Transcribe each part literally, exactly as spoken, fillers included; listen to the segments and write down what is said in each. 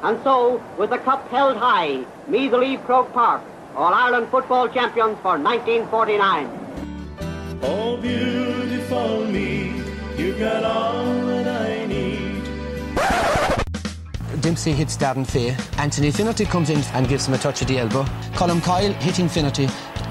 And so, with the cup held high, Meath will leave Croke Park, All-Ireland football champions for nineteen forty-nine. Oh, beautiful Meath, you've got all that I need. Dempsey hits Darren Fay. Anthony Finnerty comes in and gives him a touch of the elbow. Colm Coyle hitting Finnerty.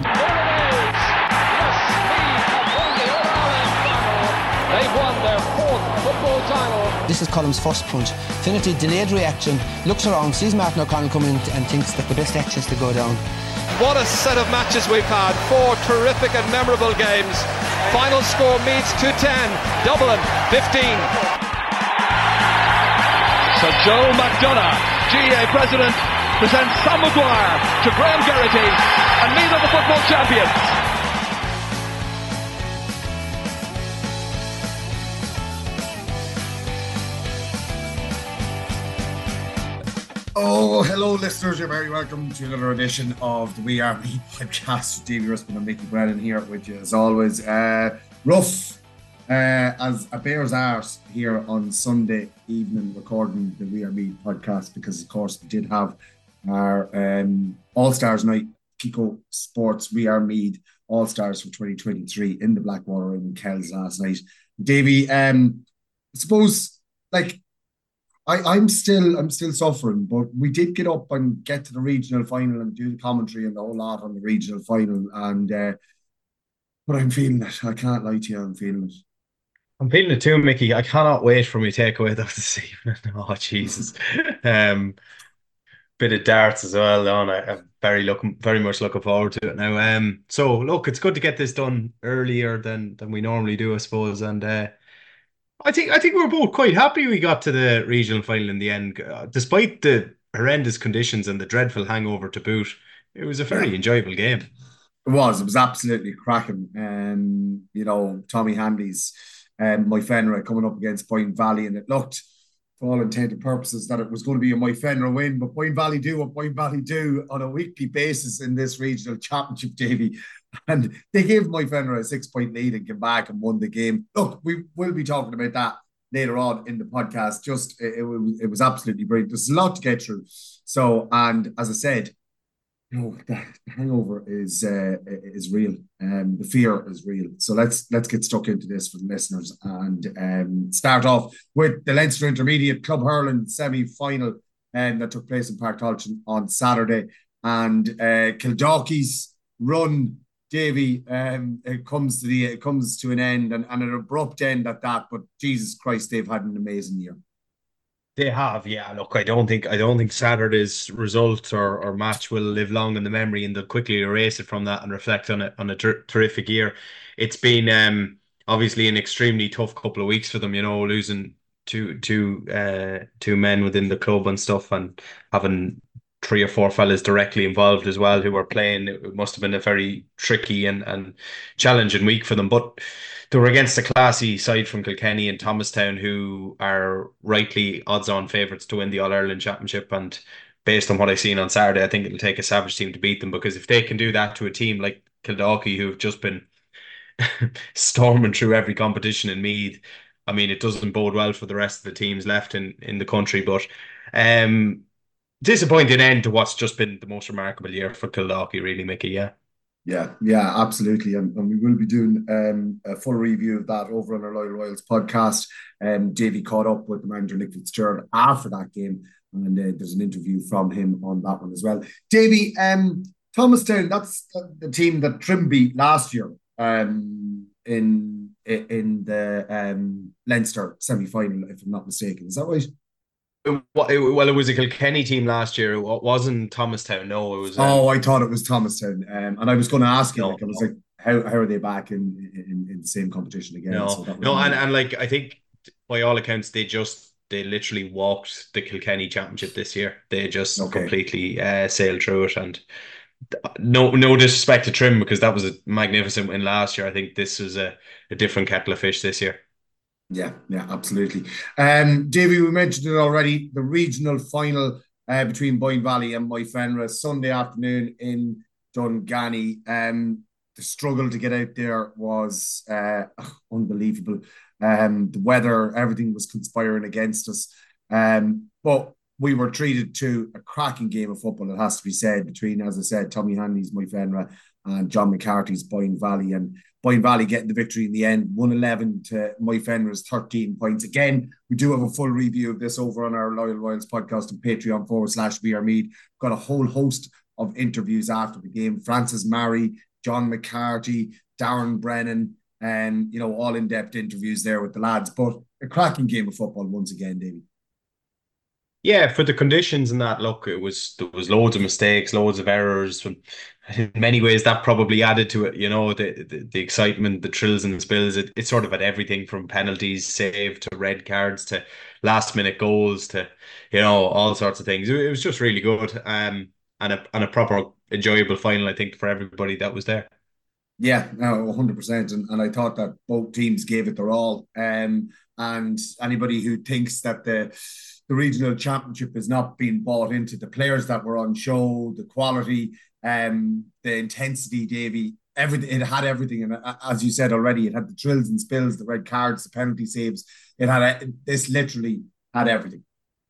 They've won their fourth football title. This is Colm's first punch. Finnerty delayed reaction, looks around, sees Martin O'Connell coming in and thinks that the best action is to go down. What a set of matches we've had. Four terrific and memorable games. Final score Meath two ten, Dublin fifteen. So Joe McDonough, G A A President, presents Sam Maguire to Graham Geraghty, and Meath are the football champions. Oh, hello, listeners. You're very welcome to another edition of the We Are Meath podcast with Davy Russman and Mickey Brennan here with you as always. Uh, rough uh, as a bear's arse here on Sunday evening recording the We Are Meath podcast because, of course, we did have our um, All-Stars night, Pico Sports We Are Meath All-Stars for twenty twenty-three in the Blackwater in Kells last night. Davy, um, I suppose, like, I, I'm still I'm still suffering, but we did get up and get to the regional final and do the commentary and the whole lot on the regional final. And uh, but I'm feeling it. I can't lie to you. I'm feeling it. I'm feeling it too, Mickey. I cannot wait for me takeaway though this evening. Oh Jesus! um, bit of darts as well. On I, I'm very looking, very much looking forward to it now. Um, so look, it's good to get this done earlier than than we normally do, I suppose, and. Uh, I think I think we're both quite happy we got to the regional final in the end, uh, despite the horrendous conditions and the dreadful hangover to boot. It was a very yeah. enjoyable game. It was. It was absolutely cracking. Um, you know, Tommy Hanley's um, Moyfenra coming up against Point Valley, and it looked, for all intents and purposes, that it was going to be a Moyfenra win. But Point Valley do what Point Valley do on a weekly basis in this regional championship, Davy. And they gave Moyfenra a six-point lead and came back and won the game. Look, we will be talking about that later on in the podcast. Just, it, it, was, it was absolutely brilliant. There's a lot to get through. So, and as I said, you know, the hangover is uh, is real. Um, the fear is real. So let's let's get stuck into this for the listeners and um, start off with the Leinster Intermediate Club Hurling semi-final um, that took place in Park Tolchin on Saturday. And uh, Kildalkey's run, Davy, um, it comes to the it comes to an end and, and an abrupt end at that. But Jesus Christ, they've had an amazing year. They have, yeah. Look, I don't think I don't think Saturday's result or, or match will live long in the memory, and they'll quickly erase it from that and reflect on it on a ter- terrific year. It's been um, obviously an extremely tough couple of weeks for them. You know, losing two two uh, two men within the club and stuff, and having three or four fellas directly involved as well who were playing. It must have been a very tricky and, and challenging week for them. But they were against a classy side from Kilkenny and Thomastown, who are rightly odds-on favourites to win the All-Ireland Championship. And based on what I've seen on Saturday, I think it'll take a savage team to beat them, because if they can do that to a team like Kildalkey, who've just been storming through every competition in Meath, I mean, it doesn't bode well for the rest of the teams left in, in the country. But um, disappointing end to what's just been the most remarkable year for Kildalkey, really, Mickey, yeah. Yeah, yeah, absolutely. And, and we will be doing um, a full review of that over on our Loyal Royals podcast. Um, Davey caught up with the manager, Nick Fitzgerald, after that game. And uh, there's an interview from him on that one as well. Davey, um, Thomastown, that's the team that Trim beat last year um, in in the um, Leinster semi-final, if I'm not mistaken. Is that right? Well, it was a Kilkenny team last year. It wasn't Thomastown. No, it was. Um, oh, I thought it was Thomastown, um, and I was going to ask you. No, like, I was no. like, how how are they back in in, in the same competition again? No, so no, and, and like I think by all accounts, they just they literally walked the Kilkenny Championship this year. They just okay. completely uh, sailed through it, and no no disrespect to Trim, because that was a magnificent win last year. I think this is a, a different kettle of fish this year. Yeah, yeah, absolutely. Um, Davey, we mentioned it already, the regional final uh, between Boyne Valley and Moyfenra, Sunday afternoon in Dunganny. Um, the struggle to get out there was uh, unbelievable. Um, the weather, everything was conspiring against us. Um, but we were treated to a cracking game of football, it has to be said, between, as I said, Tommy Hanley's Moyfenra and John McCarthy's Boyne Valley. And Boyne Valley getting the victory in the end, one eleven to Moyfenra's thirteen points. Again, we do have a full review of this over on our Loyal Royals podcast on Patreon forward slash B R Mead. Got a whole host of interviews after the game. Francis Marry, John McCarthy, Darren Brennan, and, you know, all in-depth interviews there with the lads. But a cracking game of football once again, Davey. Yeah, for the conditions and that, look, it was there was loads of mistakes, loads of errors. In many ways, that probably added to it, you know, the the, the excitement, the thrills and the spills. It, it sort of had everything from penalties saved to red cards to last minute goals to, you know, all sorts of things. It, it was just really good, um, and a and a proper enjoyable final, I think, for everybody that was there. Yeah, no, one hundred percent. And, and I thought that both teams gave it their all. Um, and anybody who thinks that the the regional championship is not being bought into, the players that were on show, the quality, um, the intensity, Davey, everything, it had everything. And as you said already, it had the drills and spills, the red cards, the penalty saves. It had a, this literally had everything.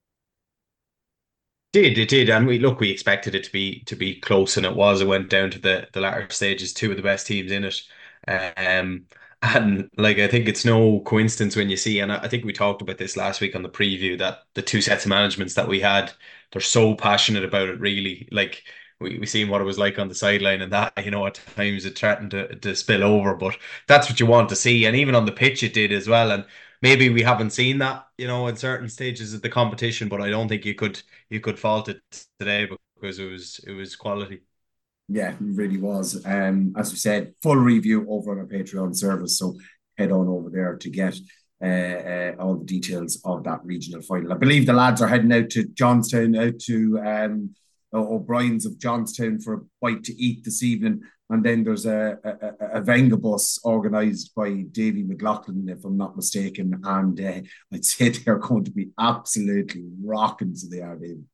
Did it did, and we look, we expected it to be to be close, and it was. It went down to the the latter stages, two of the best teams in it. Um, and like, I think it's no coincidence when you see, and I think we talked about this last week on the preview, that the two sets of managements that we had, they're so passionate about it, really. Like, we, we seen what it was like on the sideline, and that, you know, at times it threatened to, to spill over, but that's what you want to see. And even on the pitch it did as well. And maybe we haven't seen that, you know, in certain stages of the competition, but I don't think you could you could fault it today, because it was it was quality. Yeah, it really was. Um, as we said, full review over on our Patreon service, so head on over there to get uh, uh, all the details of that regional final. I believe the lads are heading out to Johnstown, out to um, O'Brien's of Johnstown for a bite to eat this evening. And then there's a, a, a Venga bus organised by Davy McLaughlin, if I'm not mistaken. And uh, I'd say they're going to be absolutely rocking, so they are, Davy.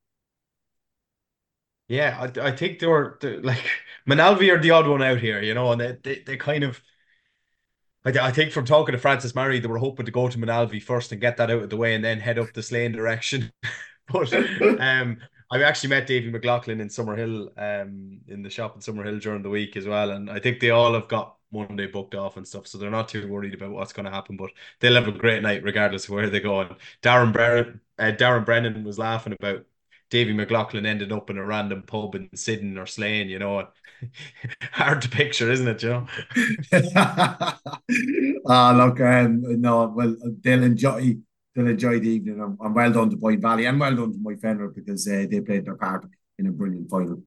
Yeah, I, I think they were they, like, Manalvi are the odd one out here, you know, and they, they, they kind of, I, I think from talking to Francis Marry, they were hoping to go to Manalvi first and get that out of the way and then head up the Slane direction. But um, I actually met Davy McLaughlin in Summerhill, um, in the shop in Summerhill during the week as well, and I think they all have got Monday booked off and stuff, so they're not too worried about what's going to happen, but they'll have a great night regardless of where they go. And Darren Brennan, uh, Darren Brennan was laughing about Davy McLaughlin ended up in a random pub in Sidon or Slane, you know. Hard to picture, isn't it, you know? Ah, look, um, no, well, they'll enjoy they'll enjoy the evening, and, and well done to Boyne Valley, and well done to Moyfenra, because uh, they played their part in a brilliant final.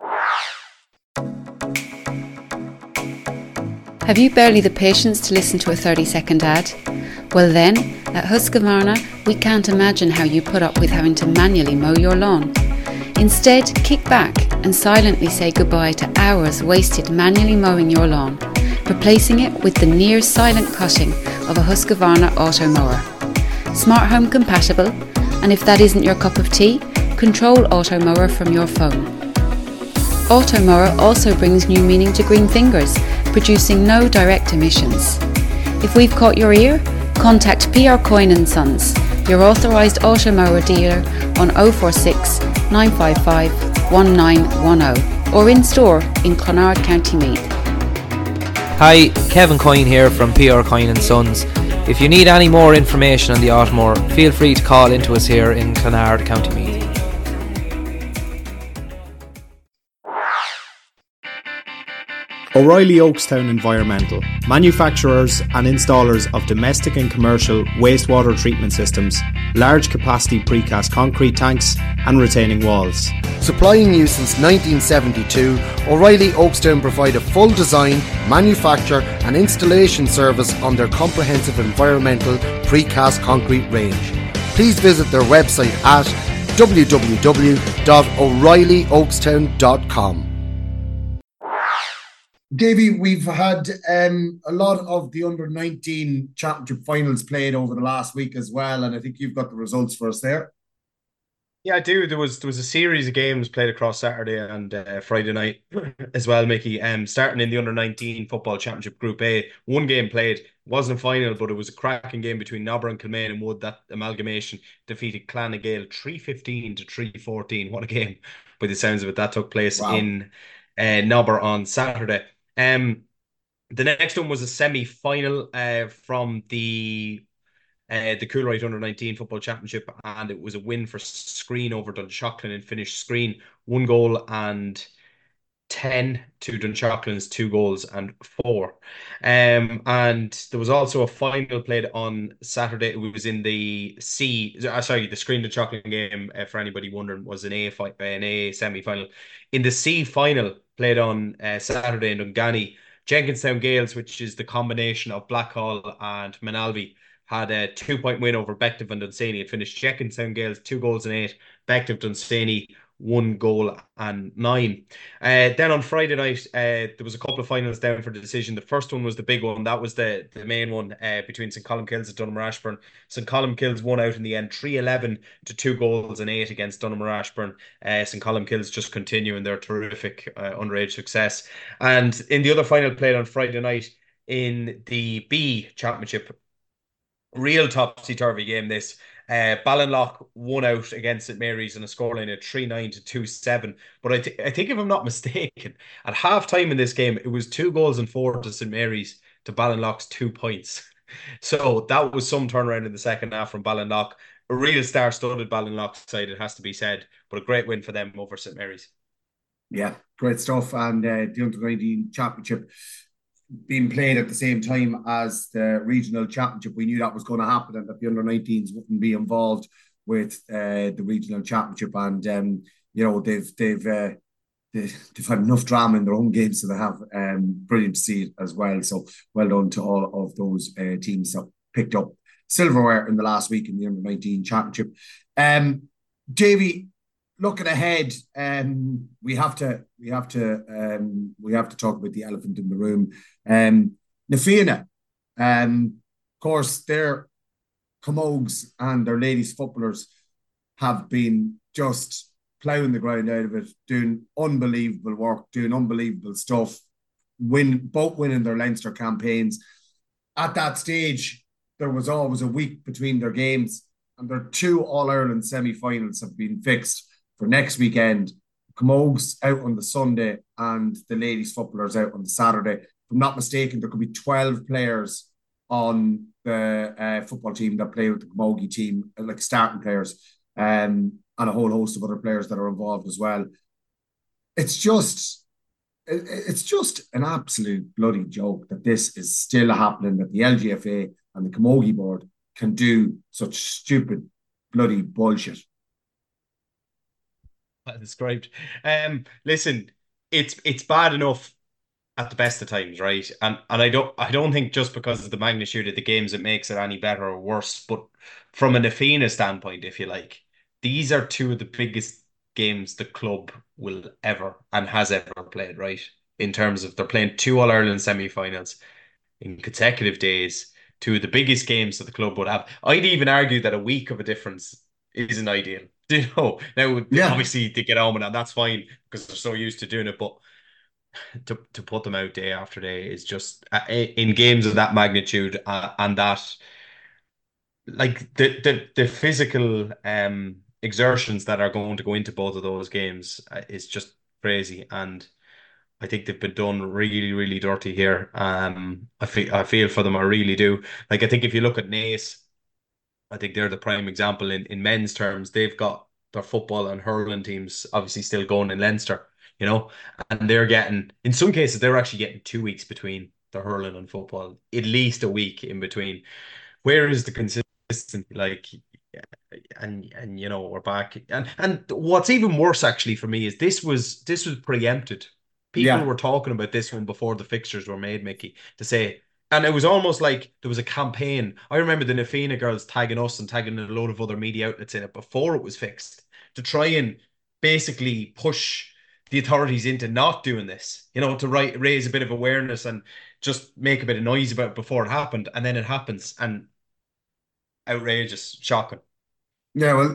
Have you barely the patience to listen to a thirty second ad? Well then, at Husqvarna, we can't imagine how you put up with having to manually mow your lawn. Instead, kick back and silently say goodbye to hours wasted manually mowing your lawn, replacing it with the near silent cutting of a Husqvarna auto mower. Smart home compatible, and if that isn't your cup of tea, control auto mower from your phone. Auto mower also brings new meaning to green fingers, producing no direct emissions. If we've caught your ear, contact P R Coyne and Sons, your authorised auto mower dealer, on oh four six, nine five five, one nine one oh or in store in Clonard, County Meath. Hi, Kevin Coyne here from P R Coyne and Sons. If you need any more information on the Automower, feel free to call into us here in Clonard, County Meath. O'Reilly Oakstown Environmental, manufacturers and installers of domestic and commercial wastewater treatment systems, large capacity precast concrete tanks and retaining walls. Supplying you since nineteen seventy-two, O'Reilly Oakstown provide a full design, manufacture and installation service on their comprehensive environmental precast concrete range. Please visit their website at w w w dot o'reilly oakstown dot com. Davey, we've had um, a lot of the under nineteen championship finals played over the last week as well, and I think you've got the results for us there. Yeah, I do. There was there was a series of games played across Saturday and uh, Friday night as well, Mickey. Um, starting in the under nineteen football championship Group A, one game played, wasn't a final, but it was a cracking game between Nobber and Kilmaine and Wood. That amalgamation defeated Clanagale three fifteen to three fourteen. What a game! By the sounds of it, that took place Wow. in uh, Nobber on Saturday. Um, the next one was a semi-final uh, from the uh, the Coolright Under nineteen Football Championship, and it was a win for Screen over Dunshaughlin and finished Screen one goal and ten to Dunshaughlins, two goals and four. Um, and there was also a final played on Saturday. It was in the C, uh, sorry, the Screen Dunshaughlin game, uh, for anybody wondering, was an A, fi- an A semi-final. In the C final played on uh, Saturday in Dunganny, Jenkinstown Gales, which is the combination of Blackhall and Manalby, had a two-point win over Bective and Dunsany. It finished Jenkinstown Gales two goals and eight, Bective Dunsany one goal and nine. Uh, then on Friday night, uh, there was a couple of finals down for the decision. The first one was the big one. That was the, the main one uh, between Saint Columkills and Dunamore Ashburn. Saint Columkills won out in the end, three eleven to two goals and eight against Dunamore Ashburn. Uh, Saint Columkills just continuing their terrific uh, underage success. And in the other final played on Friday night in the B Championship, real topsy-turvy game this. Uh, Ballinlough won out against St Mary's in a scoreline of three nine to two seven. But I, th- I think if I'm not mistaken, at half time in this game, it was two goals and four to St Mary's to Ballinlough's two points. So that was some turnaround in the second half from Ballinlough. A real star-studded Ballinlough side, it has to be said, but a great win for them over St Mary's. Yeah, great stuff. And uh, the under nineteen championship being played at the same time as the regional championship. We knew that was going to happen and that the under nineteens wouldn't be involved with uh, the regional championship. And um, you know, they've they've uh, they've, they've had enough drama in their own games, so they have. Um, brilliant to see it as well. So well done to all of those uh, teams that picked up silverware in the last week in the under nineteen championship. Um, Davy, looking ahead, um, we have to we have to um, we have to talk about the elephant in the room. Um, Na Fianna, um, of course, their camogues and their ladies footballers have been just ploughing the ground out of it, doing unbelievable work, doing unbelievable stuff, win both winning their Leinster campaigns. At that stage, there was always a week between their games, and their two All-Ireland semi-finals have been fixed for next weekend. Camogues out on the Sunday and the ladies footballers out on the Saturday. If I'm not mistaken, there could be twelve players on the uh, football team that play with the Camogie team, like starting players, um, and a whole host of other players that are involved as well. It's just, it, it's just an absolute bloody joke that this is still happening, that the L G F A and the Camogie board can do such stupid bloody bullshit. Described. Um, listen, it's it's bad enough at the best of times, right? And and I don't I don't think just because of the magnitude of the games it makes it any better or worse. But from a Na Fianna standpoint, if you like, these are two of the biggest games the club will ever and has ever played, right? In terms of they're playing two All Ireland semi-finals in consecutive days, two of the biggest games that the club would have. I'd even argue that a week of a difference isn't ideal. Do you know? Now, yeah. Obviously, they get on with that, that's fine because they're so used to doing it. But to to put them out day after day is just uh, in games of that magnitude uh, and that, like the the the physical um exertions that are going to go into both of those games uh, is just crazy. And I think they've been done really, really dirty here. Um, I feel I feel for them. I really do. Like I think if you look at Naas, I think they're the prime example in, in men's terms. They've got their football and hurling teams obviously still going in Leinster, you know, and they're getting, in some cases, they're actually getting two weeks between the hurling and football, at least a week in between. Where is the consistency? Like, and and you know, we're back. And and what's even worse actually for me is this was this was preempted. People yeah. were talking about this one before the fixtures were made, Mickey, to say. And it was almost like there was a campaign. I remember the Na Fianna girls tagging us and tagging a load of other media outlets in it before it was fixed to try and basically push the authorities into not doing this, you know, to write, raise a bit of awareness and just make a bit of noise about it before it happened. And then it happens and outrageous, shocking. Yeah, well,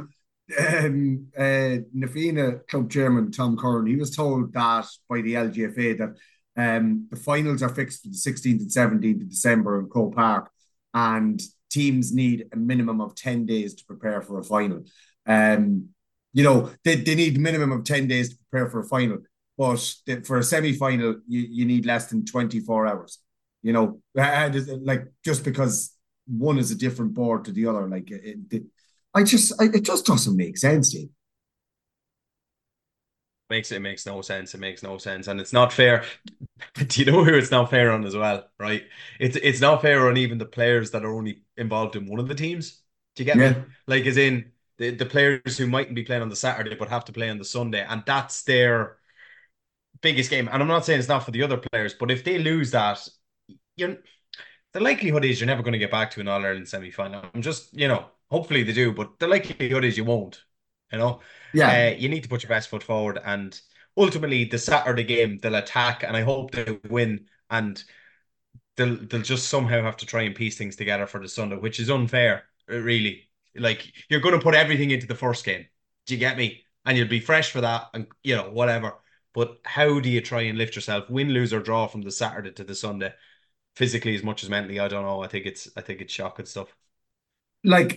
um, uh, Nafina club chairman Tom Curran, he was told that by the L G F A that um, the finals are fixed for the sixteenth and seventeenth of December in Croke Park, and teams need a minimum of ten days to prepare for a final. Um, you know, they, they need a minimum of ten days to prepare for a final, but for a semi-final, you, you need less than twenty-four hours. You know, like just because one is a different board to the other, like it, it, I just, I, it just doesn't make sense, Dave. Makes it makes no sense. It makes no sense, and it's not fair. Do you know who it's not fair on as well? Right? It's it's not fair on even the players that are only involved in one of the teams. Do you get yeah. me? Like, as in the the players who mightn't be playing on the Saturday but have to play on the Sunday, and that's their biggest game. And I'm not saying it's not for the other players, but if they lose that, you the likelihood is you're never going to get back to an All Ireland semi final. I'm just, you know, hopefully they do, but the likelihood is you won't. You know. Yeah, uh, you need to put your best foot forward, and ultimately the Saturday game they'll attack, and I hope they win, and they'll they'll just somehow have to try and piece things together for the Sunday, which is unfair, really. Like, you're going to put everything into the first game. Do you get me? And you'll be fresh for that, and you know, whatever. But how do you try and lift yourself, win, lose, or draw from the Saturday to the Sunday, physically as much as mentally? I don't know. I think it's I think it's shocking stuff. Like,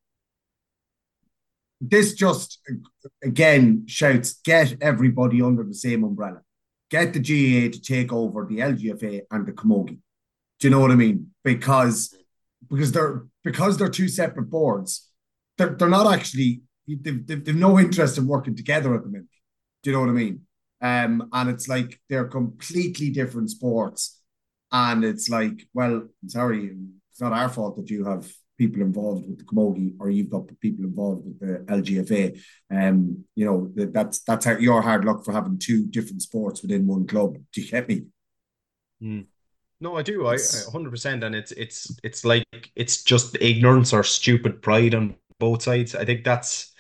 this just, again, shouts, get everybody under the same umbrella. Get the G A A to take over the L G F A and the Camogie. Do you know what I mean? Because because they're because they're two separate boards, they're, they're not actually, they've, they've, they've no interest in working together at the minute. Do you know what I mean? Um, and it's like they're completely different sports. And it's like, well, I'm sorry, it's not our fault that you have people involved with the Camogie, or you've got people involved with the L G F A. Um, you know, that, that's that's how your hard luck for having two different sports within one club. Do you get me? Mm. No, I do. I, I one hundred percent, and it's it's it's like it's just ignorance or stupid pride on both sides. I think that's,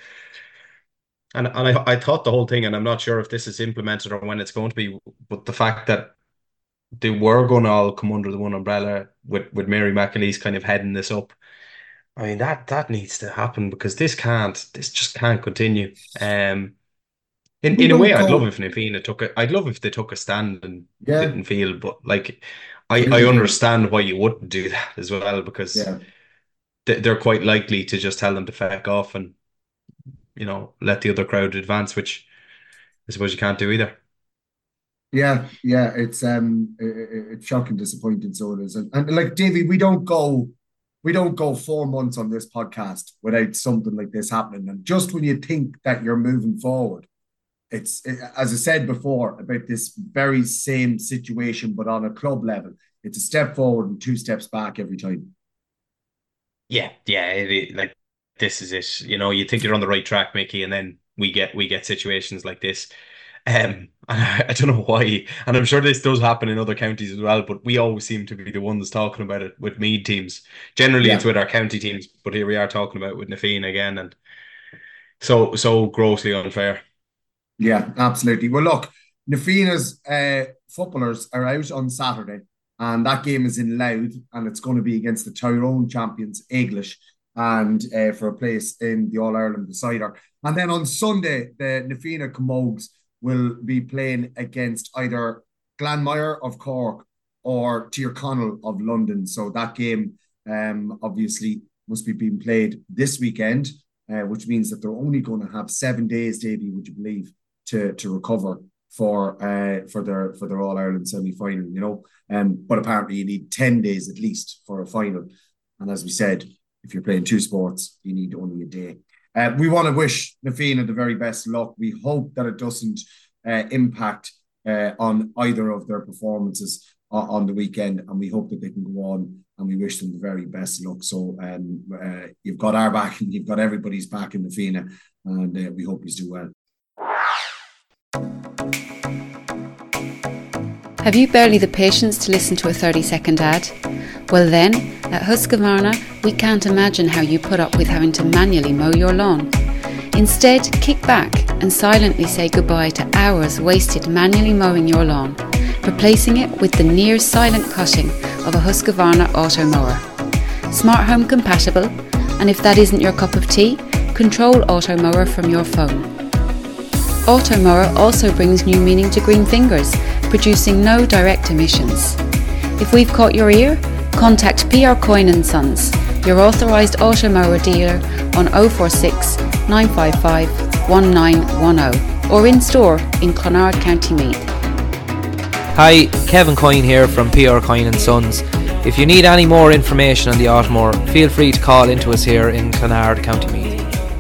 and and I I thought the whole thing, and I'm not sure if this is implemented or when it's going to be, but the fact that they were going to all come under the one umbrella with with Mary McAleese kind of heading this up. I mean, that that needs to happen, because this can't, this just can't continue. Um, in in a way, I'd love if Nafina took a, I'd love if they took a stand and yeah. didn't feel, but like, I I understand why you wouldn't do that as well, because yeah. they, they're quite likely to just tell them to feck off and, you know, let the other crowd advance, which I suppose you can't do either. Yeah, yeah, it's um, it, it's shocking, disappointing, so it is, and, and like Davey, we don't go. We don't go four months on this podcast without something like this happening. And just when you think that you're moving forward, it's, it, as I said before, about this very same situation, but on a club level, it's a step forward and two steps back every time. Yeah, yeah, it, it, like this is it. You know, you think you're on the right track, Mickey, and then we get we get situations like this. Um, I, I don't know why, and I'm sure this does happen in other counties as well, but we always seem to be the ones talking about it with Meath teams. Generally, yeah. It's with our county teams, but here we are talking about it with Nafina again, and so so grossly unfair. Yeah, absolutely. Well, look, Nafina's uh, footballers are out on Saturday, and that game is in Louth, and it's going to be against the Tyrone champions, English, and uh, for a place in the All-Ireland decider. And then on Sunday, the Nafina Camogues will be playing against either Glanmire of Cork or Tyrconnell of London. So that game um, obviously must be being played this weekend, uh, which means that they're only going to have seven days, Davey, would you believe, to to recover for uh, for their for their All-Ireland semi-final, you know. Um, but apparently you need ten days at least for a final. And as we said, if you're playing two sports, you need only a day. Uh, we want to wish Nafina the very best luck. We hope that it doesn't uh, impact uh, on either of their performances uh, on the weekend, and we hope that they can go on, and we wish them the very best luck. So um, uh, you've got our back, and you've got everybody's back in Nafina, and uh, we hope you do well. Have you barely the patience to listen to a thirty second ad? Well then, at Husqvarna, we can't imagine how you put up with having to manually mow your lawn. Instead, kick back and silently say goodbye to hours wasted manually mowing your lawn, replacing it with the near silent cutting of a Husqvarna auto mower. Smart home compatible, and if that isn't your cup of tea, control Automower from your phone. Automower also brings new meaning to green fingers, producing no direct emissions. If we've caught your ear, contact P R Coyne and Sons, your authorised Automower dealer on oh four six, nine five five, one nine one oh or in store in Clonard, County Meath. Hi, Kevin Coyne here from P R Coyne and Sons. If you need any more information on the Automower, feel free to call into us here in Clonard, County Meath.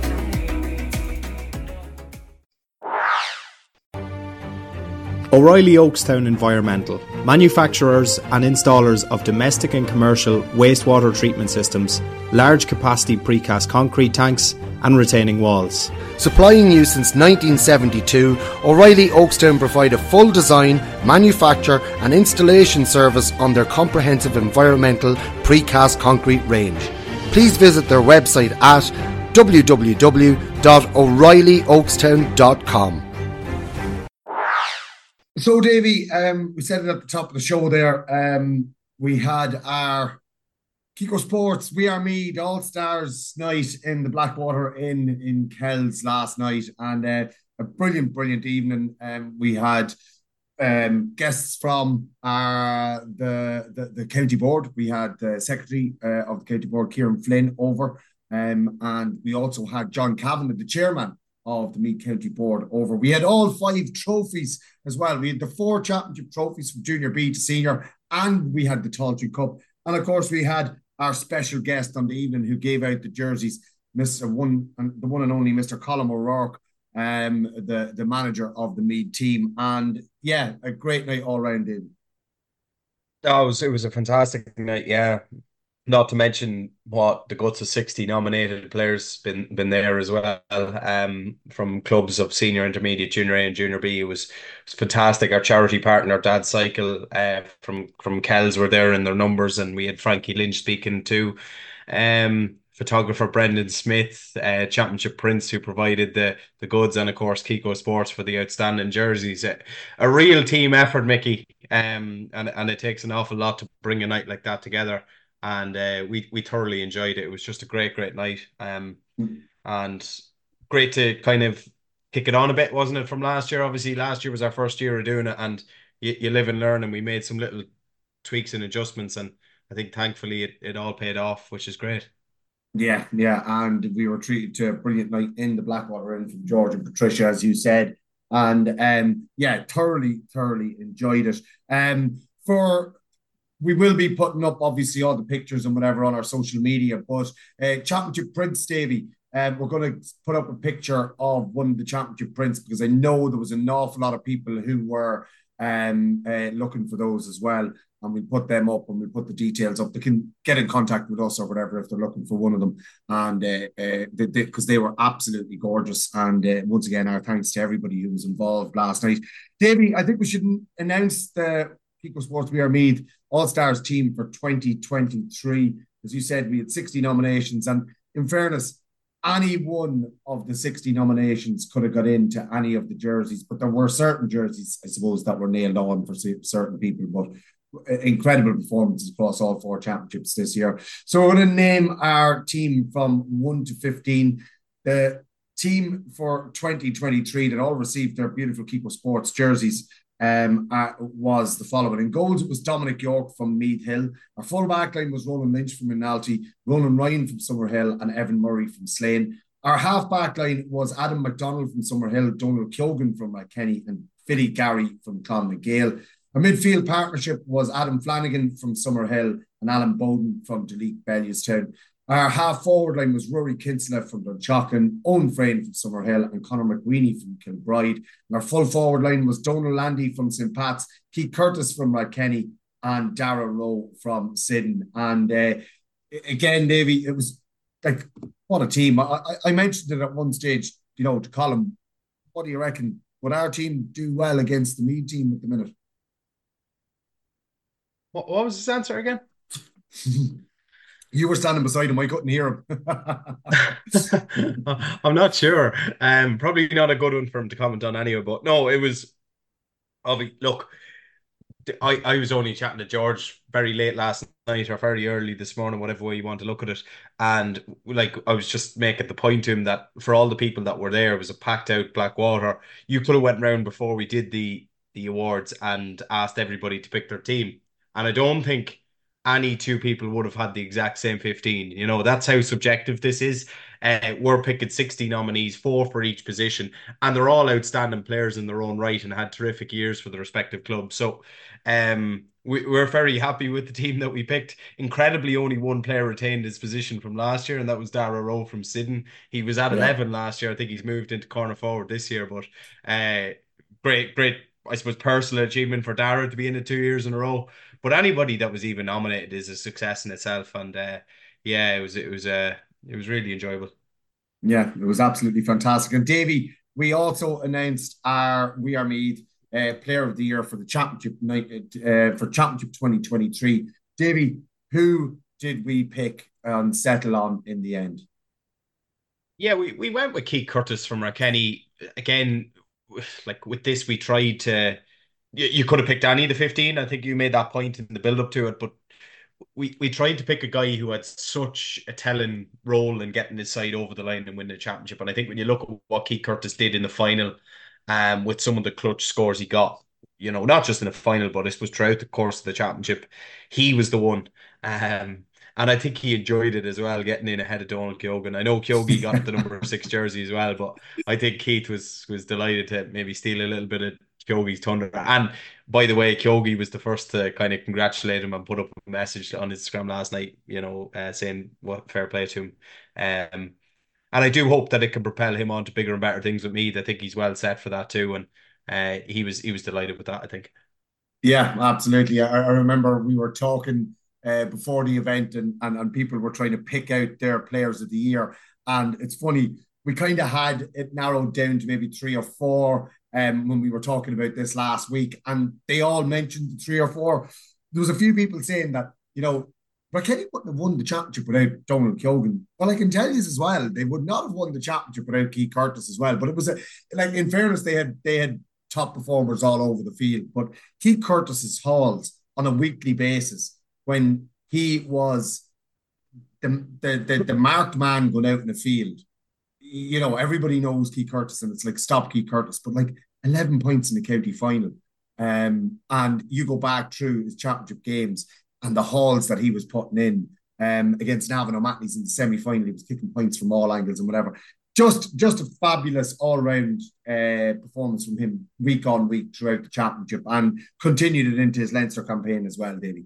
O'Reilly Oakstown Environmental, manufacturers and installers of domestic and commercial wastewater treatment systems, large capacity precast concrete tanks and retaining walls. Supplying you since nineteen seventy-two, O'Reilly Oakstown provide a full design, manufacture and installation service on their comprehensive environmental precast concrete range. Please visit their website at w w w dot o'reilly oakstown dot com. So, Davy, um, we said it at the top of the show there. Um, we had our Kiko Sports, We Are Meath, All-Stars night in the Blackwater Inn in Kells last night. And uh, a brilliant, brilliant evening. Um, we had um, guests from our, the, the, the county board. We had the secretary uh, of the county board, Kieran Flynn, over. Um, and we also had John Cavan, the chairman of the Meath County Board, over. We had all five trophies as well. We had the four championship trophies from junior B to senior, and we had the Talltree Cup. And of course, we had our special guest on the evening who gave out the jerseys, Mister One, the one and only Mister Colm O'Rourke, um, the, the manager of the Meath team. And yeah, a great night all round, David. Oh, it was, it was a fantastic night, yeah. Not to mention what the guts of sixty nominated players been been there as well, um, from clubs of senior, intermediate, junior A and junior B. It was, it was fantastic. Our charity partner, Dad Cycle, uh, from from Kells, were there in their numbers, and we had Frankie Lynch speaking too. Um, photographer Brendan Smith, uh, Championship Prince, who provided the the goods, and of course Kiko Sports for the outstanding jerseys. A, a real team effort, Mickey, um, and and it takes an awful lot to bring a night like that together. And uh, we we thoroughly enjoyed it. It was just a great, great night, um, and great to kind of kick it on a bit, wasn't it? From last year, obviously, last year was our first year of doing it, and you, you live and learn. And we made some little tweaks and adjustments, and I think thankfully it, it all paid off, which is great. Yeah, yeah, and we were treated to a brilliant night in the Blackwater Inn from George and Patricia, as you said, and um, yeah, thoroughly, thoroughly enjoyed it. Um, for We will be putting up, obviously, all the pictures and whatever on our social media. But uh, Championship Prince, Davy, um, we're going to put up a picture of one of the Championship Prince, because I know there was an awful lot of people who were um, uh, looking for those as well. And we'll put them up and we'll put the details up. They can get in contact with us or whatever if they're looking for one of them. And because uh, uh, they, they, 'cause they were absolutely gorgeous. And uh, once again, our thanks to everybody who was involved last night. Davy, I think we should announce the Kiko Sports We Are Meath All-Stars team for twenty twenty-three. As you said, we had sixty nominations, and in fairness, any one of the sixty nominations could have got into any of the jerseys, but there were certain jerseys, I suppose, that were nailed on for certain people. But incredible performances across all four championships this year. So we're going to name our team from one to fifteen. The team for twenty twenty-three that all received their beautiful Kiko Sports jerseys Um, uh, was the following. In goals, it was Dominic York from Meath Hill. Our full back line was Ronan Lynch from Rinaldi, Ronan Ryan from Summerhill, and Evan Murray from Slane. Our half back line was Adam McDonald from Summerhill, Donald Kyogan from uh, Kenny, and Philly Gary from Clonmagale. Our midfield partnership was Adam Flanagan from Summerhill and Alan Bowden from Deleek Bellewstown. Our half forward line was Rory Kinsella from Dunshaughlin, Owen Frayne from Summerhill, and Conor McWeeny from Kilbride. And our full forward line was Donald Landy from Saint Pat's, Keith Curtis from Rakenny, and Dara Rowe from Sidon. And uh, again, Davy, it was like, what a team. I, I, I mentioned it at one stage, you know, to Colm. What do you reckon? Would our team do well against the Meath team at the minute? What, what was his answer again? You were standing beside him. I couldn't hear him. I'm not sure. Um, probably not a good one for him to comment on anyway. But no, it was. Obviously, look, I, I was only chatting to George very late last night or very early this morning, whatever way you want to look at it. And like I was just making the point to him that for all the people that were there, it was a packed out Blackwater. You could have went round before we did the the awards and asked everybody to pick their team. And I don't think any two people would have had the exact same fifteen. You know, that's how subjective this is. Uh, we're picking sixty nominees, four for each position, and they're all outstanding players in their own right and had terrific years for the respective clubs. So um, we, we're very happy with the team that we picked. Incredibly, only one player retained his position from last year, and that was Dara Rowe from Sidon. He was at yeah. eleven last year. I think he's moved into corner forward this year, but uh, great, great, I suppose, personal achievement for Dara to be in it two years in a row. But anybody that was even nominated is a success in itself. And uh, yeah, it was, it was, uh, it was really enjoyable. Yeah, it was absolutely fantastic. And Davy, we also announced our We Are Meath uh, Player of the Year for the Championship night uh, for Championship twenty twenty-three. Davy, who did we pick and settle on in the end? Yeah, we, we went with Keith Curtis from Rakenny. Again, like with this, we tried to. You, you could have picked any of the fifteen. I think you made that point in the build up to it, but we we tried to pick a guy who had such a telling role in getting his side over the line and winning the championship. And I think when you look at what Keith Curtis did in the final, um, with some of the clutch scores he got, you know, not just in the final, but I suppose throughout the course of the championship, he was the one. Um, and I think he enjoyed it as well, getting in ahead of Donald Keogan. I know Keogi got the number six jersey as well, but I think Keith was was delighted to maybe steal a little bit of Kyogi's thunder. And by the way, Kyogi was the first to kind of congratulate him and put up a message on Instagram last night, you know, uh, saying what fair play to him. Um, and I do hope that it can propel him on to bigger and better things with me. I think he's well set for that too. And uh, he was he was delighted with that, I think. Yeah, absolutely. I, I remember we were talking uh, before the event and, and, and people were trying to pick out their players of the year. And it's funny, we kind of had it narrowed down to maybe three or four um, when we were talking about this last week. And they all mentioned the three or four. There was a few people saying that, you know, Rakenny wouldn't have won the championship without Donald Keogan. Well, I can tell you as well, they would not have won the championship without Keith Curtis as well. But it was, a, like, in fairness, they had they had top performers all over the field. But Keith Curtis's hauls on a weekly basis, when he was the, the, the, the marked man going out in the field, you know, everybody knows Keith Curtis and it's like, stop Keith Curtis, but like eleven points in the county final. Um, and you go back through his championship games and the hauls that he was putting in um, against Navan O'Mahony's in the semi-final, he was kicking points from all angles and whatever. Just, just a fabulous all-round uh, performance from him week on week throughout the championship, and continued it into his Leinster campaign as well, Davy.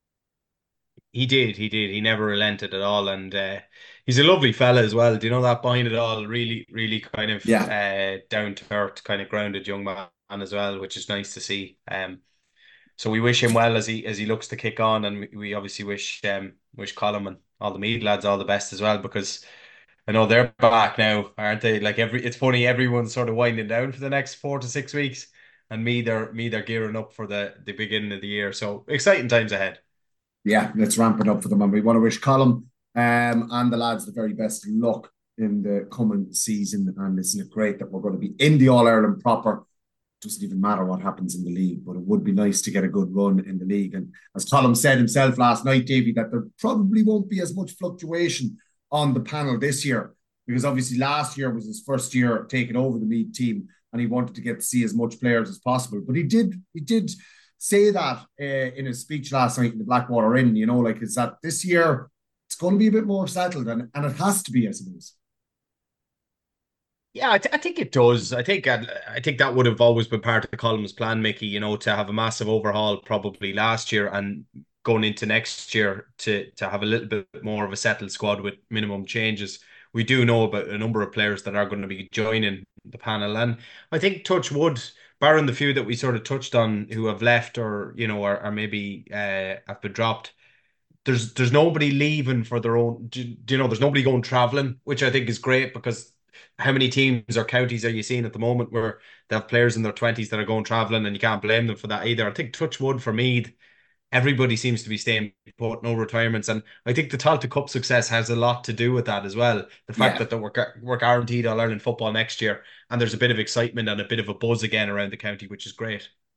He did, he did. He never relented at all. And uh, he's a lovely fella as well. Do you know that behind it all? Really, really kind of yeah. uh, down to earth, kind of grounded young man as well, which is nice to see. Um, so we wish him well as he as he looks to kick on, and we, we obviously wish um wish Colm and all the Meath lads all the best as well, because I know they're back now, aren't they? Like every, it's funny, everyone's sort of winding down for the next four to six weeks, and me, they're me, they're gearing up for the the beginning of the year. So exciting times ahead. Yeah, let's ramp it up for them, and we want to wish Colm um, and the lads the very best luck in the coming season. And isn't it great that we're going to be in the All Ireland proper? Doesn't even matter what happens in the league, but it would be nice to get a good run in the league. And as Colm said himself last night, Davy, that there probably won't be as much fluctuation on the panel this year, because obviously last year was his first year taking over the Meath team, and he wanted to get to see as much players as possible. But he did, he did say that uh, in his speech last night in the Blackwater Inn. You know, like, is that this year it's going to be a bit more settled, and and it has to be, I suppose. Yeah, I, th- I think it does. I think uh, I think that would have always been part of the Colm's plan, Mickey, you know, to have a massive overhaul probably last year, and going into next year to to have a little bit more of a settled squad with minimum changes. We do know about a number of players that are going to be joining the panel, and I think touch wood, barring the few that we sort of touched on who have left or, you know, or, or maybe uh, have been dropped, there's there's nobody leaving for their own, do, do you know, there's nobody going travelling, which I think is great, because how many teams or counties are you seeing at the moment where they have players in their twenties that are going travelling, and you can't blame them for that either. I think touch wood for Meath, everybody seems to be staying put, no retirements. And I think the Tailteann Cup success has a lot to do with that as well. The fact yeah. that we're, we're guaranteed All-Ireland football next year, and there's a bit of excitement and a bit of a buzz again around the county, which is great.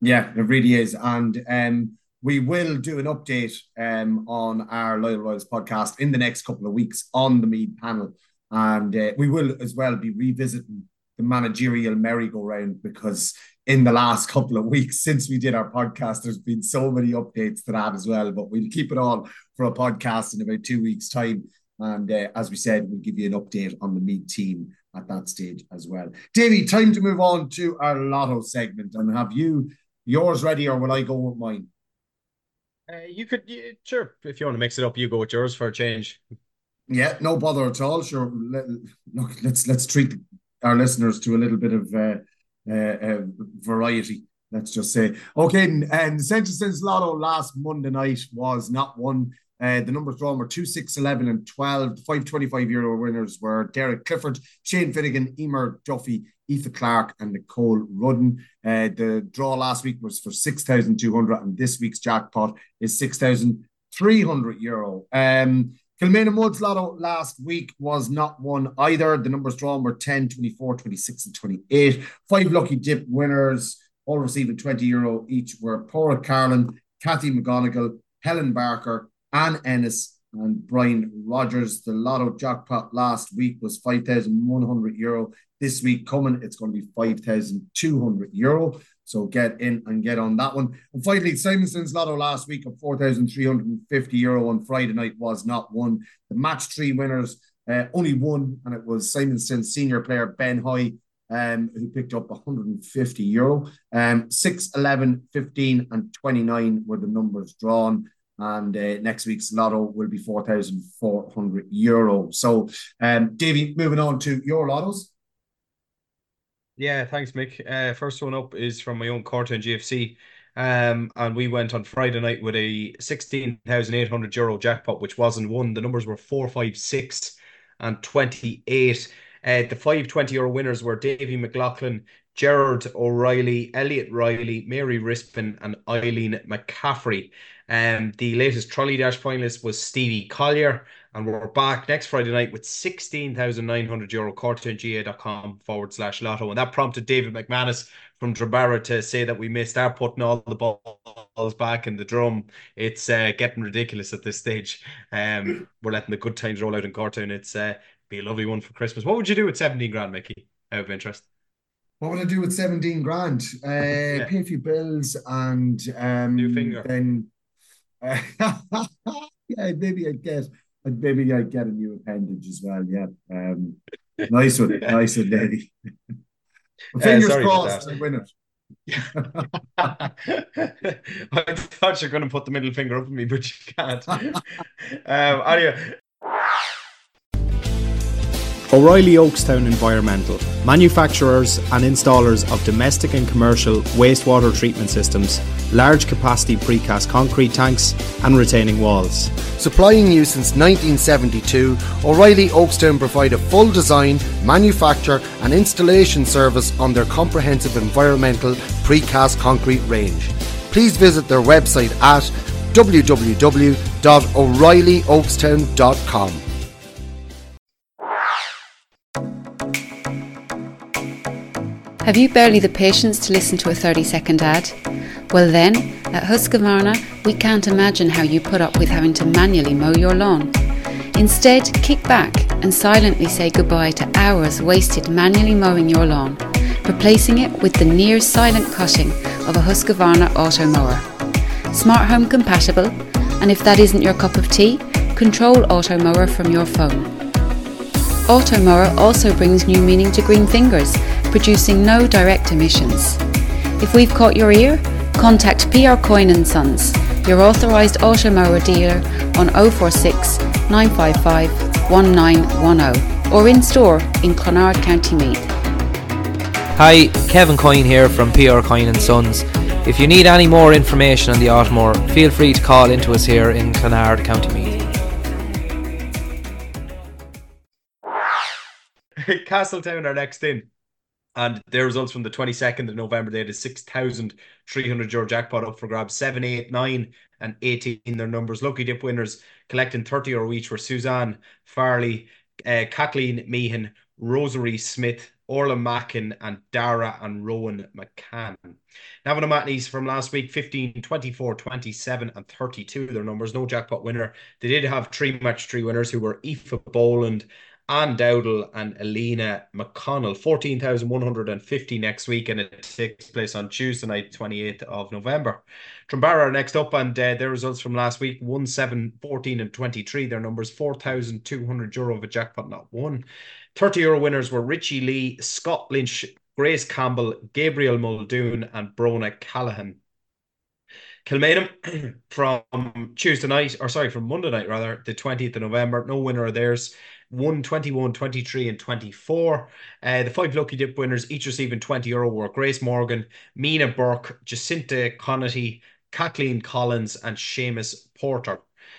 Yeah, it really is. And um, we will do an update um, on our Loyal Royals podcast in the next couple of weeks on the Meath panel. And uh, we will as well be revisiting the managerial merry-go-round, because in the last couple of weeks since we did our podcast, there's been so many updates to that as well. But we'll keep it all for a podcast in about two weeks' time. And uh, as we said, we'll give you an update on the Meath team at that stage as well. Davey, time to move on to our lotto segment. And have you yours ready, or will I go with mine? Uh, you could, yeah, sure. If you want to mix it up, you go with yours for a change. Yeah, no bother at all. Sure. Let, look, let's let's treat our listeners to a little bit of uh, uh, uh, variety. Let's just say, okay. And the Central Sense Lotto last Monday night was not one. Uh, the numbers drawn were two, six, eleven, and twelve. The five twenty-five euro winners were Derek Clifford, Shane Finnegan, Emer Duffy, Aoife Clark, and Nicole Rudden. Uh, the draw last week was for six thousand two hundred, and this week's jackpot is six thousand three hundred euro. Um, Kilmainham Woods Lotto last week was not one either. The numbers drawn were ten, twenty-four, twenty-six, and twenty-eight. Five lucky dip winners, all receiving twenty euro each, were Paula Carlin, Kathy McGonigal, Helen Barker, Anne Ennis, and Brian Rogers. The Lotto jackpot last week was five thousand one hundred euro. This week coming, it's going to be five thousand two hundred euro. So get in and get on that one. And finally, Simonson's Lotto last week of four thousand three hundred fifty euro on Friday night was not one. The match three winners, uh, only one, and it was Simonson's senior player, Ben Hoy, um, who picked up one hundred fifty euro. Um, six, eleven, fifteen, and twenty-nine were the numbers drawn. And uh, next week's Lotto will be four thousand four hundred euro. So, um, Davey, moving on to your Lottos. Yeah, thanks, Mick. Uh, first one up is from my own Cortown G F C. Um, and we went on Friday night with a sixteen thousand eight hundred euro jackpot, which wasn't one. The numbers were four, five, six, and twenty-eight. Uh, the five twenty euro winners were Davy McLaughlin, Gerard O'Reilly, Elliot Riley, Mary Rispin, and Eileen McCaffrey. Um, the latest Trolley Dash finalist was Stevie Collier, and we're back next Friday night with sixteen thousand nine hundred euro, cortownga.com forward slash lotto. And that prompted David McManus from Drabara to say that we missed our putting all the balls back in the drum. It's uh, getting ridiculous at this stage. Um, we're letting the good times roll out in Cortown. It's uh, be a lovely one for Christmas. What would you do with seventeen grand, Mickey, out of interest? What would I do with seventeen grand? Uh, yeah. Pay a few bills and um, new finger. Then uh, yeah, maybe I'd get maybe I'd get a new appendage as well. Yeah, um, nice one, yeah. Nice one, lady. Fingers uh, crossed, I win it. I thought you were going to put the middle finger up at me, but you can't. um, anyway. O'Reilly Oakstown Environmental, manufacturers and installers of domestic and commercial wastewater treatment systems, large capacity precast concrete tanks and retaining walls. Supplying you since nineteen seventy-two, O'Reilly Oakstown provide a full design, manufacture and installation service on their comprehensive environmental precast concrete range. Please visit their website at w w w dot o'reilly oakstown dot com. Have you barely the patience to listen to a thirty second ad? Well then, at Husqvarna, we can't imagine how you put up with having to manually mow your lawn. Instead, kick back and silently say goodbye to hours wasted manually mowing your lawn, replacing it with the near silent cutting of a Husqvarna auto mower. Smart home compatible, and if that isn't your cup of tea, control auto mower from your phone. Auto mower also brings new meaning to green fingers, producing no direct emissions. If we've caught your ear, contact P R Coyne and Sons, your authorised auto mower dealer on oh four six, nine five five, one nine one oh or in store in Clonard, County Meath. Hi, Kevin Coyne here from P R Coyne and Sons. If you need any more information on the Automower, feel free to call into us here in Clonard, County Meath. Castletown are next in, and their results from the twenty-second of November, they had a six thousand three hundred euro jackpot up for grabs. Seven, eight, nine and eighteen their numbers. Lucky dip winners collecting thirty euro each were Suzanne Farley, uh, Kathleen Meehan, Rosary Smith, Orla Mackin, and Dara and Rowan McCann. Navan O'Mahony's from last week, fifteen, twenty-four, twenty-seven, and thirty-two. Their numbers, no jackpot winner. They did have three match three winners who were Aoife Boland, Anne Dowdall, and Alina McConnell. fourteen thousand one hundred fifty next week, and it takes place on Tuesday night, twenty-eighth of November. Trumbara are next up, and uh, their results from last week, one, seven, fourteen, and twenty-three. Their numbers, four thousand two hundred euro of a jackpot, not one. thirty euro winners were Richie Lee, Scott Lynch, Grace Campbell, Gabriel Muldoon, and Brona Callahan. Kilmainham from Tuesday night, or sorry, from Monday night rather, the twentieth of November, no winner of theirs. one, twenty-one, twenty-three, and twenty-four. Uh, the five Lucky Dip winners, each receiving twenty euro, were Grace Morgan, Mina Burke, Jacinta Connaty, Kathleen Collins, and Seamus Porter.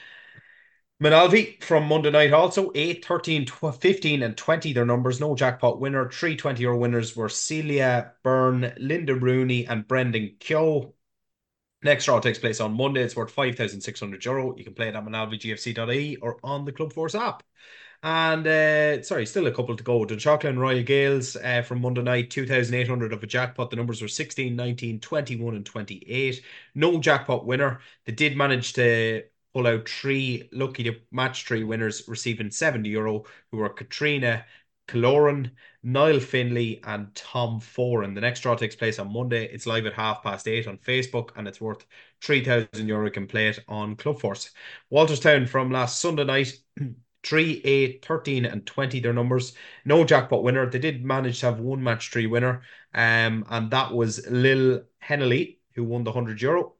Manalvi from Monday night also, eight, thirteen, fifteen, and twenty, their numbers, no jackpot winner. Three twenty euro winners were Celia Byrne, Linda Rooney, and Brendan Kyo. Next draw takes place on Monday. It's worth five thousand six hundred euro. You can play it at manalvi g f c dot I E or on the Club Force app. And, uh, sorry, still a couple to go. Dunshaughlin and Royal Gales uh, from Monday night, two thousand eight hundred of a jackpot. The numbers were sixteen, nineteen, twenty-one, and twenty-eight. No jackpot winner. They did manage to pull out three Lucky Dip match three winners, receiving seventy euro, who were Katrina Caloran, Niall Finley, and Tom Foran. The next draw takes place on Monday. It's live at half past eight on Facebook, and it's worth three thousand euro. You can play it on Club Force. Walterstown from last Sunday night, three, eight, thirteen, and twenty, their numbers. No jackpot winner. They did manage to have one match three winner, um, and that was Lil Hennelly, who won the one hundred euro.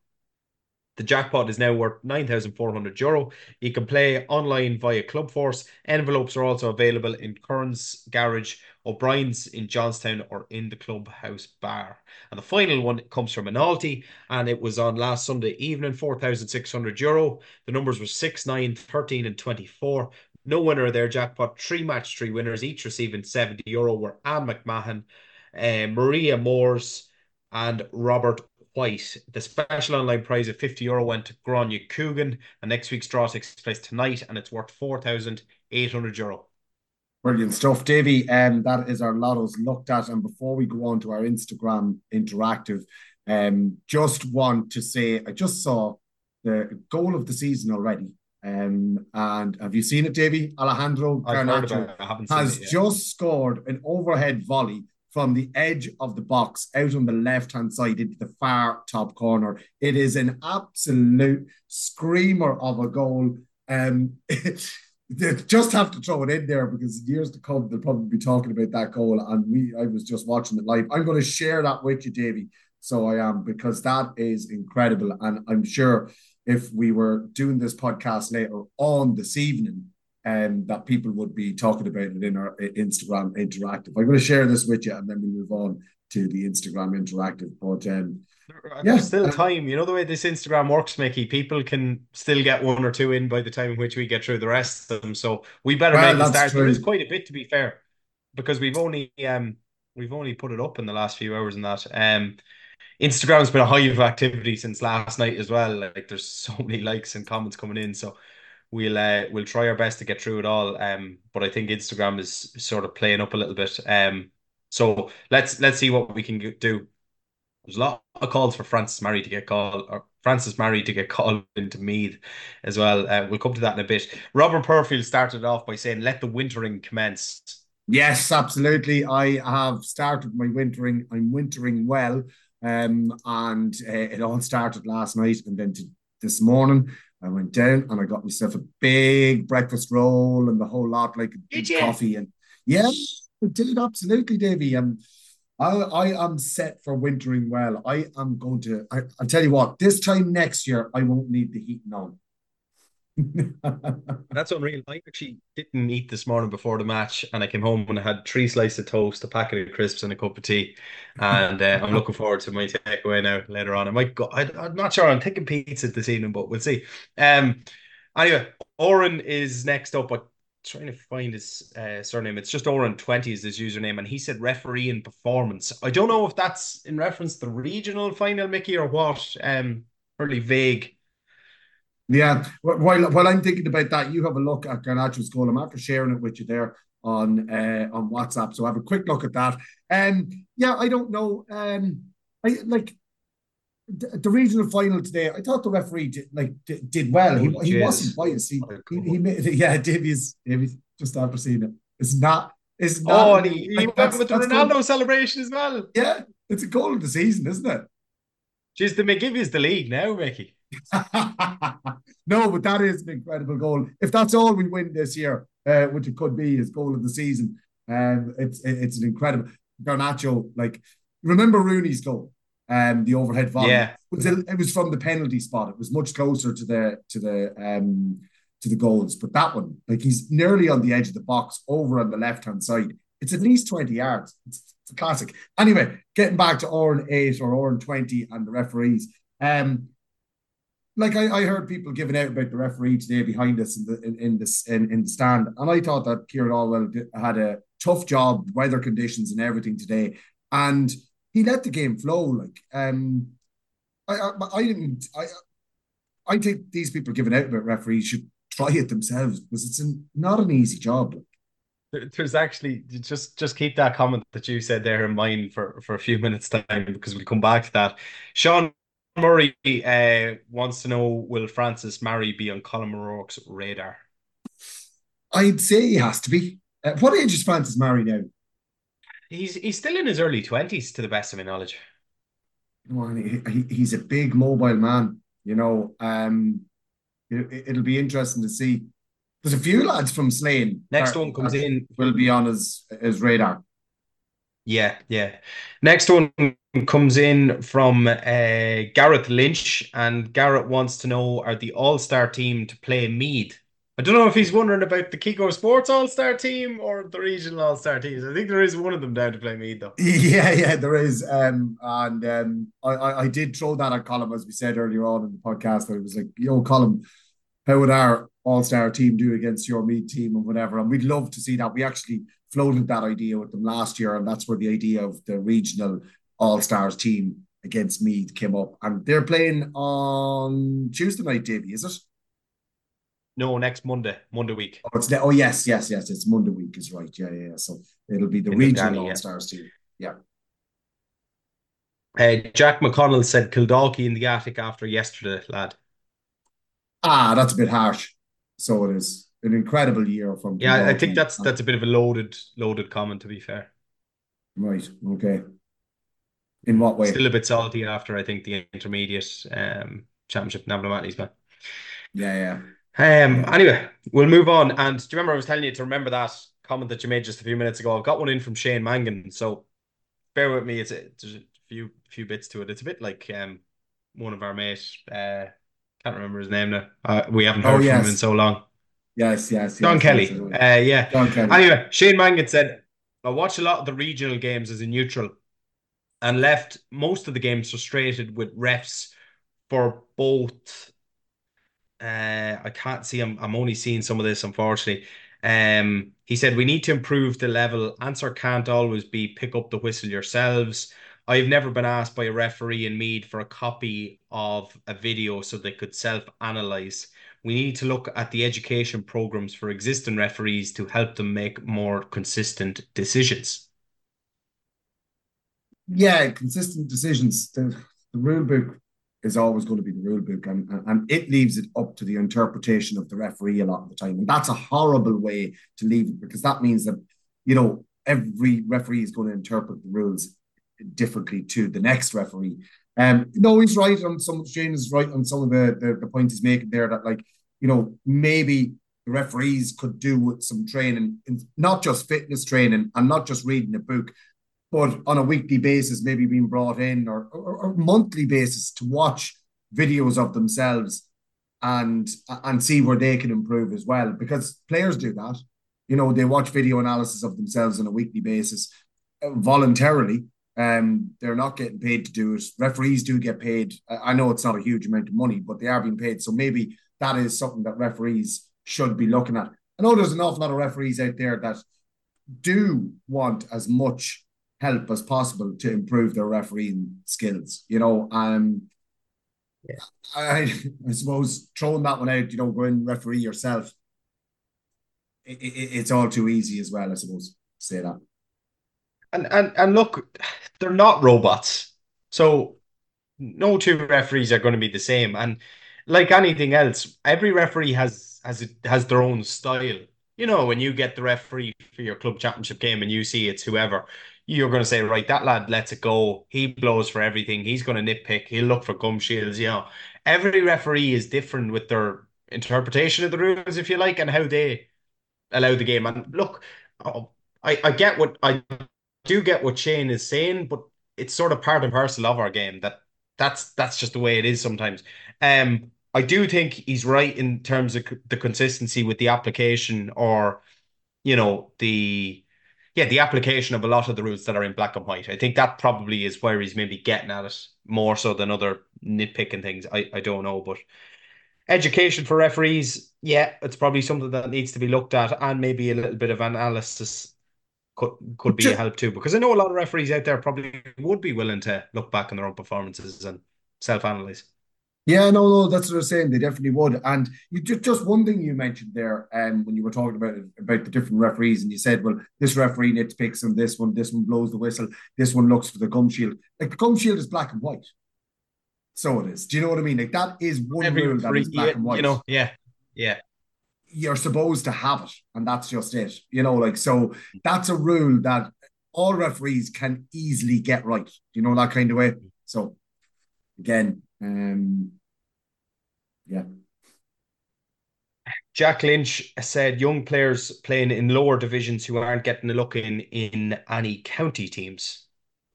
The jackpot is now worth nine thousand four hundred euro. You can play online via Club Force. Envelopes are also available in Curran's Garage, O'Brien's in Johnstown, or in the Clubhouse Bar. And the final one comes from Analty, and it was on last Sunday evening, four thousand six hundred euro. The numbers were six, nine, thirteen, and twenty-four. No winner of their jackpot. Three match three winners, each receiving seventy euro, were Anne McMahon, uh, Maria Moores, and Robert White. The special online prize of fifty euro went to Grania Coogan, and next week's draw takes place tonight, and it's worth four thousand eight hundred euro. Brilliant stuff, Davey. Um, that is our lottos looked at. And before we go on to our Instagram interactive, um, just want to say I just saw the goal of the season already. Um, and have you seen it, Davey? Alejandro Garnacho has it, yeah. just scored an overhead volley from the edge of the box out on the left-hand side into the far top corner. It is an absolute screamer of a goal. Um, they just have to throw it in there because in years to come, they'll probably be talking about that goal. And we, I was just watching it live. I'm going to share that with you, Davey. So I am, because that is incredible. And I'm sure if we were doing this podcast later on this evening, and that people would be talking about it in our Instagram interactive. I'm going to share this with you, and then we move on to the Instagram interactive. But um, there's yeah, still uh, time. You know the way this Instagram works, Mickey. People can still get one or two in by the time in which we get through the rest of them. So we better well, make a start. True. There is quite a bit, to be fair, because we've only um we've only put it up in the last few hours and that. Um, Instagram's been a hive of activity since last night as well. Like there's so many likes and comments coming in. So. We'll uh, we'll try our best to get through it all. Um, but I think Instagram is sort of playing up a little bit. Um, so let's let's see what we can do. There's a lot of calls for Francis Marry to get called, or Francis Marry to get called into Meath as well. Uh, we'll come to that in a bit. Robert Purfield started off by saying, "Let the wintering commence." Yes, absolutely. I have started my wintering. I'm wintering well, um, and uh, it all started last night, and then to this morning. I went down and I got myself a big breakfast roll and the whole lot, like a big coffee. And yeah, I did, absolutely, Davey. Um, I, I am set for wintering well. I am going to, I, I'll tell you what, this time next year, I won't need the heating on. That's unreal. I actually didn't eat this morning before the match, and I came home and I had three slices of toast, a packet of crisps, and a cup of tea. And uh, I'm looking forward to my takeaway now later on. I might go. I, I'm not sure. I'm thinking pizza this evening, but we'll see. Um. Anyway, Oren is next up. I'm trying to find his uh, surname. It's just Oren twenty is his username, and he said referee in performance. I don't know if that's in reference to the regional final, Mickey, or what. Um. Fairly vague. Yeah, while while I'm thinking about that, you have a look at Garnacho's goal. I'm after sharing it with you there. on uh, on WhatsApp. So have a quick look at that. Um, yeah, I don't know. Um, I like the, the regional final today. I thought the referee did, like did, did well. He, Oh, he jeez. wasn't biased. He, he, he made it. Yeah, Davies. Davies. Just after seeing it, it's not. It's not. Oh, and he, he like, went that's, with the that's Ronaldo good. celebration as well. Yeah, it's a goal of the season, isn't it? Jeez, the McGivey's the league now, Mickey. No, but that is an incredible goal. If that's all we win this year, uh, which it could be, is goal of the season. Um, it's it's an incredible Garnacho. Like, remember Rooney's goal, um, the overhead volley. Yeah, it was, it was from the penalty spot. It was much closer to the to the um to the goals, but that one, like, he's nearly on the edge of the box, over on the left hand side. It's at least twenty yards. It's, it's a classic. Anyway, getting back to Oran eight or Oran twenty and the referees. Um, like I, I heard people giving out about the referee today behind us in the in, in this in, in the stand, and I thought that Kieran Allwell did, had a tough job, weather conditions and everything today, and he let the game flow. Like, um, I I, I didn't. I I think these people giving out about referees should try it themselves, because it's an, not an easy job. There's actually, just just keep that comment that you said there in mind for for a few minutes time, because we'll come back to that. Sean Murray uh, wants to know, will Francis Marry be on Colin O'Rourke's radar? I'd say he has to be. Uh, what age is Francis Marry now? He's he's still in his early twenties, to the best of my knowledge. Well, he, he, he's a big mobile man, you know. Um, it, it'll be interesting to see. There's a few lads from Slane. Next one comes in. Will be on his, his radar. Yeah, yeah. Next one comes in from uh, Gareth Lynch, and Gareth wants to know, are the All-Star team to play Meath? I don't know if he's wondering about the Kiko Sports All-Star team or the regional All-Star teams. I think there is one of them down to play Meath, though. Yeah, yeah, there is. Um, and um, I, I, I did throw that at Colin, as we said earlier on in the podcast, that it was like, yo, Colin, how would our All-Star team do against your Meath team and whatever? And we'd love to see that. We actually floated that idea with them last year, and that's where the idea of the regional All-Stars team against Meath came up. And they're playing on Tuesday night, Davey, is it? No, next Monday, Monday week. Oh, it's oh yes, yes, yes. It's Monday week, is right. Yeah, yeah. So it'll be the In regional the All-Stars team. Yeah. Uh, Jack McConnell said Kildalkey in the attic after yesterday, lad. Ah, that's a bit harsh. So it is an incredible year from. Yeah, Kildalkey. I think that's that's a bit of a loaded loaded comment, to be fair. Right. Okay. In what way? Still a bit salty after, I think, the intermediate um, championship in Abnormalities, man. Yeah, yeah. Um. Anyway, we'll move on. And do you remember I was telling you to remember that comment that you made just a few minutes ago? I've got one in from Shane Mangan, so bear with me. It's a, there's a few few bits to it. It's a bit like um one of our mates. Uh, can't remember his name now. Uh, we haven't heard Oh, from yes. him in so long. Yes, yes. Don yes, Kelly. yes, yes. Uh, yeah. Don Kelly. Anyway, Shane Mangan said, I watch a lot of the regional games as a neutral and left most of the games frustrated with refs for both. Uh, I can't see, I'm, I'm only seeing some of this, unfortunately. Um, he said, we need to improve the level. Answer can't always be pick up the whistle yourselves. I've never been asked by a referee in Meath for a copy of a video so they could self-analyse. We need to look at the education programs for existing referees to help them make more consistent decisions. Yeah, consistent decisions. The, the rule book is always going to be the rule book, and, and, and it leaves it up to the interpretation of the referee a lot of the time. And that's a horrible way to leave it, because that means that, you know, every referee is going to interpret the rules differently to the next referee. Um, no, he's right on some, Shane is right on some of the, the, the points he's making there, that, like, you know, maybe the referees could do with some training, not just fitness training and not just reading a book, but on a weekly basis, maybe being brought in, or, or, or monthly basis, to watch videos of themselves and and see where they can improve as well. Because players do that. You know, they watch video analysis of themselves on a weekly basis uh, voluntarily. Um, they're not getting paid to do it. Referees do get paid. I know it's not a huge amount of money, but they are being paid. So maybe that is something that referees should be looking at. I know there's an awful lot of referees out there that do want as much help as possible to improve their refereeing skills, you know. Um, yeah. I, I suppose throwing that one out, you know, go in referee yourself. it, it, it's all too easy as well, I suppose, to say that. And and and look, they're not robots, so no two referees are going to be the same. And like anything else, every referee has has has their own style. You know, when you get the referee for your club championship game and you see it's whoever, you're going to say, right, that lad lets it go. He blows for everything. He's going to nitpick. He'll look for gum shields. You know, every referee is different with their interpretation of the rules, if you like, and how they allow the game. And look, oh, I I get what I do get what Shane is saying, but it's sort of part and parcel of our game that that's that's just the way it is sometimes. Um, I do think he's right in terms of the consistency with the application, or you know, the yeah, the application of a lot of the rules that are in black and white. I think that probably is where he's maybe getting at it more so than other nitpicking things. I, I don't know, but education for referees, yeah, it's probably something that needs to be looked at, and maybe a little bit of analysis could could be a help too, because I know a lot of referees out there probably would be willing to look back on their own performances and self-analyze. Yeah, no, no, that's what I was saying. They definitely would. And you just just one thing you mentioned there, um, when you were talking about it, about the different referees, and you said, well, this referee nitpicks on this one, this one blows the whistle, this one looks for the gum shield. Like the gum shield is black and white. So it is. Do you know what I mean? Like that is one Every rule that referee, is black yeah, and white. You know, yeah, yeah. You're supposed to have it, and that's just it. You know, like so that's a rule that all referees can easily get right. You know, that kind of way. So again, um, yeah. Jack Lynch said young players playing in lower divisions who aren't getting a look in in any county teams.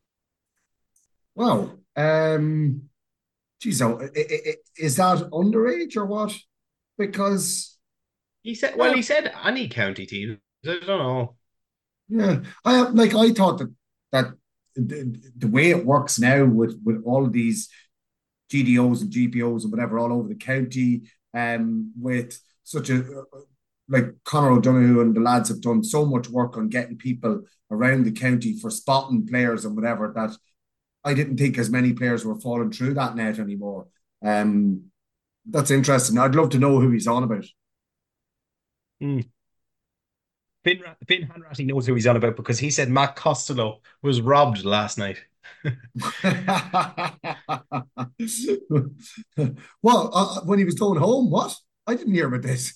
Wow. Um, geez, so i- i- i- is that underage or what? Because He said, well, he said any county team. I don't know. yeah, I like I thought that that the, the way it works now with with all of these G D Os and G P Os and whatever all over the county, um, with such a like Conor O'Donoghue and the lads have done so much work on getting people around the county for spotting players and whatever, that I didn't think as many players were falling through that net anymore. Um, that's interesting. I'd love to know who he's on about. Mm. Finn, Finn Hanratty knows who he's on about, because he said Matt Costello was robbed last night. Well, uh, when he was going home, what? I didn't hear about this.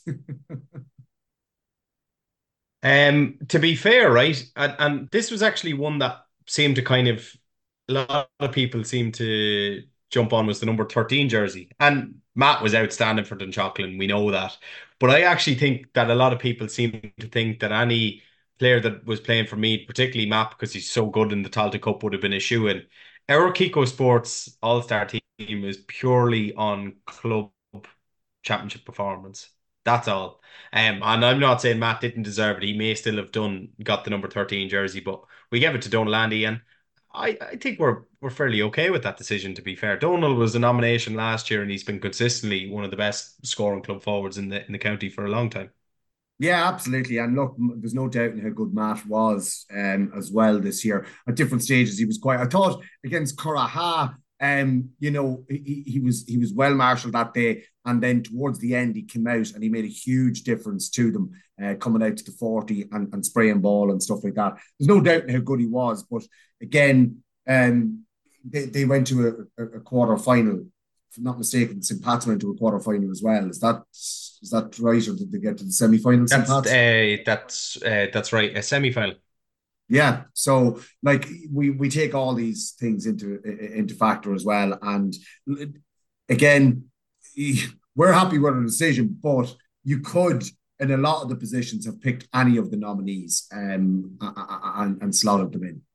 Um, to be fair, right, and, and this was actually one that seemed to kind of, a lot of people seemed to jump on, was the number thirteen jersey. And Matt was outstanding for Dunshaughlin, we know that. But I actually think that a lot of people seem to think that any player that was playing for Meath, particularly Matt, because he's so good in the Talta Cup, would have been a shoe-in. Our Kiko Sports All-Star team is purely on club championship performance. That's all. Um, and I'm not saying Matt didn't deserve it. He may still have done got the number thirteen jersey, but we gave it to Donal Landy, and I, I think we're we're fairly okay with that decision, to be fair. Donal was a nomination last year, and he's been consistently one of the best scoring club forwards in the in the county for a long time. Yeah, absolutely. And look, there's no doubt in how good Matt was um, as well this year. At different stages, he was quite. I thought against Curraha, um, you know, he, he was he was well marshalled that day, and then towards the end, he came out and he made a huge difference to them, uh, coming out to the forty and, and spraying ball and stuff like that. There's no doubt in how good he was, but again, um, they they went to a, a quarter final. If I'm not mistaken, Saint Pat's went to a quarter final as well. Is that is that right, or did they get to the semi final? That's uh, that's uh, that's right, a semi final. Yeah, so like we we take all these things into into factor as well, and again, we're happy with the decision, but you could, in a lot of the positions, have picked any of the nominees um, and, and slotted them in.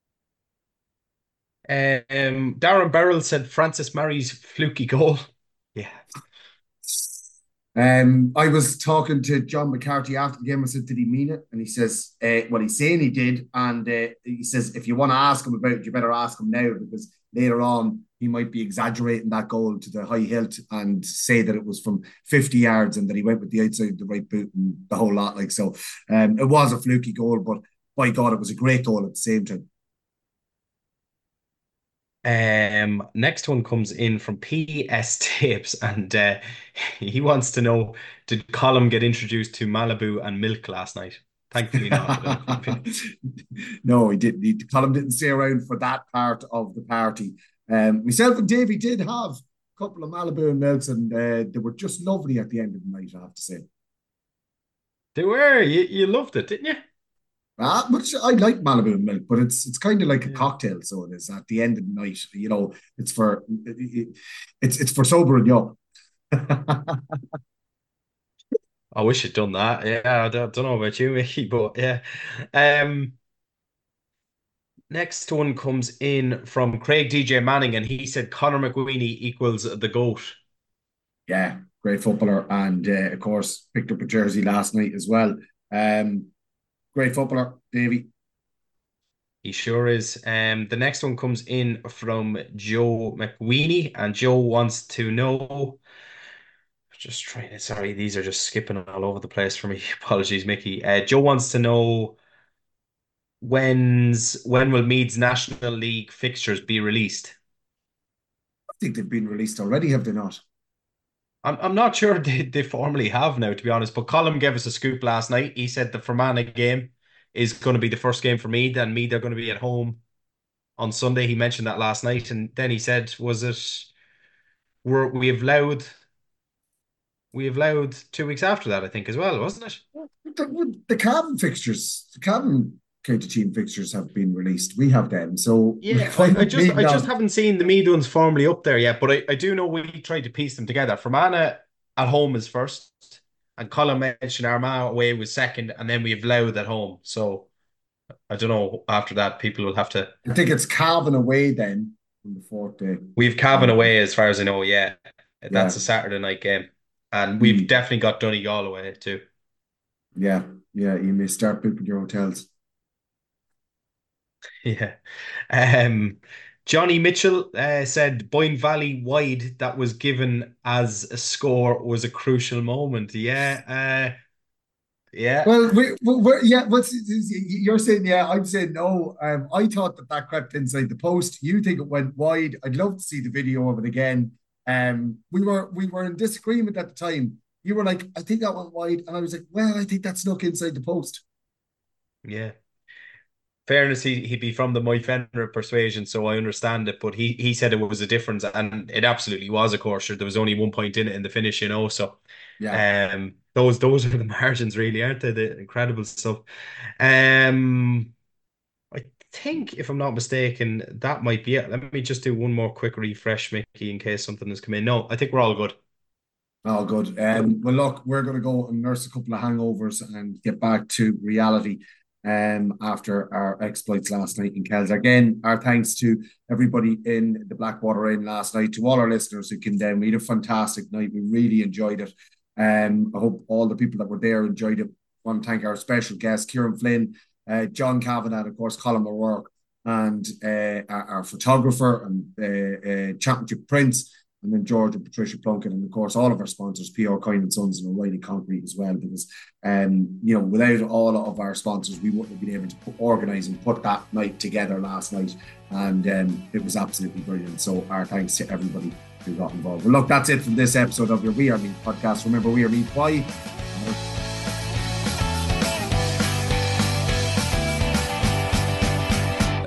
Um, Darren Burrell said Francis Mary's fluky goal. Yeah. Um, I was talking to John McCarthy after the game. I said, did he mean it? And he says, uh, well, he's saying he did. And uh, he says, if you want to ask him about it, you better ask him now, because later on, he might be exaggerating that goal to the high hilt and say that it was from fifty yards and that he went with the outside of the right boot and the whole lot. Like, so um, it was a fluky goal, but by God, it was a great goal at the same time. Um, next one comes in from P S Tapes, and uh, he wants to know: did Colm get introduced to Malibu and milk last night? Thankfully not. No, he didn't. He, Colm didn't stay around for that part of the party. Um, myself and Davey did have a couple of Malibu and milks, and uh, they were just lovely at the end of the night, I have to say. They were. You, you loved it, didn't you? Uh, much I like Malibu and milk, but it's it's kind of like a cocktail, so it is at the end of the night. You know, it's for it, it's it's for sober and young. I wish I'd done that. Yeah, I don't, don't know about you, Mickey, but yeah. Um, next one comes in from Craig D J Manning, and he said Conor McWeeny equals the GOAT. Yeah, great footballer, and uh, of course picked up a jersey last night as well. Um, great footballer, Davey. He sure is. Um, the next one comes in from Joe McWeeny, and Joe wants to know. Just trying to, sorry, these are just skipping all over the place for me. Apologies, Mickey. Uh, Joe wants to know when's when will Meath's National League fixtures be released? I think they've been released already, have they not? I'm I'm not sure they, they formally have now, to be honest. But Colm gave us a scoop last night. He said the Fermanagh game is going to be the first game for Meath, and Meath are going to be at home on Sunday. He mentioned that last night, and then he said, "Was it? We're we have Louth." We have Louth two weeks after that, I think, as well, wasn't it? The, the Cavan fixtures, the Cavan county team fixtures have been released. We have them, so yeah. I, I just, I just haven't seen the Meath ones formally up there yet, but I, I do know we tried to piece them together. Fermanagh at home is first, and Colm mentioned Armagh away was second, and then we have Louth at home. So I don't know. After that, people will have to. I think it's Cavan away then on the fourth day. We've Cavan away, as far as I know. Yeah, that's yeah. a Saturday night game. And we've mm. definitely got Donegal away too. Yeah, yeah, you may start booking your hotels. Yeah. Um, Johnny Mitchell uh, said Boyne Valley wide that was given as a score was a crucial moment. Yeah. Uh, yeah. Well, we, we're, yeah, what's you're saying? Yeah, I'm saying no. Um, I thought that that crept inside the post. You think it went wide? I'd love to see the video of it again. Um, we were we were in disagreement at the time. You were like, I think that went wide, and I was like, well, I think that snuck inside the post. Yeah. Fairness, he he'd be from the Moyfenra persuasion, so I understand it. But he he said it was a difference, and it absolutely was. Of course, there was only one point in it in the finish, you know. So, yeah. Um, those those are the margins, really, aren't they? The incredible stuff. Um. I think, if I'm not mistaken, that might be it. Let me just do one more quick refresh, Mickey, in case something has come in. No, I think we're all good. All good. Um, well, look, we're going to go and nurse a couple of hangovers and get back to reality um, after our exploits last night in Kells. Again, our thanks to everybody in the Blackwater Inn last night, to all our listeners who came down. We had a fantastic night. We really enjoyed it. Um, I hope all the people that were there enjoyed it. I want to thank our special guest, Kieran Flynn, Uh, John Kavanagh, of course, Colm O'Rourke, and uh, our, our photographer and uh, uh, Championship Prince, and then George and Patricia Plunkett, and of course all of our sponsors, P R Coyne and Sons and O'Reilly Concrete as well, because um, you know, without all of our sponsors, we wouldn't have been able to put, organise and put that night together last night, and um, it was absolutely brilliant. So our thanks to everybody who got involved. Well, look, that's it from this episode of your We Are Meath podcast. Remember, we are Meath. Why?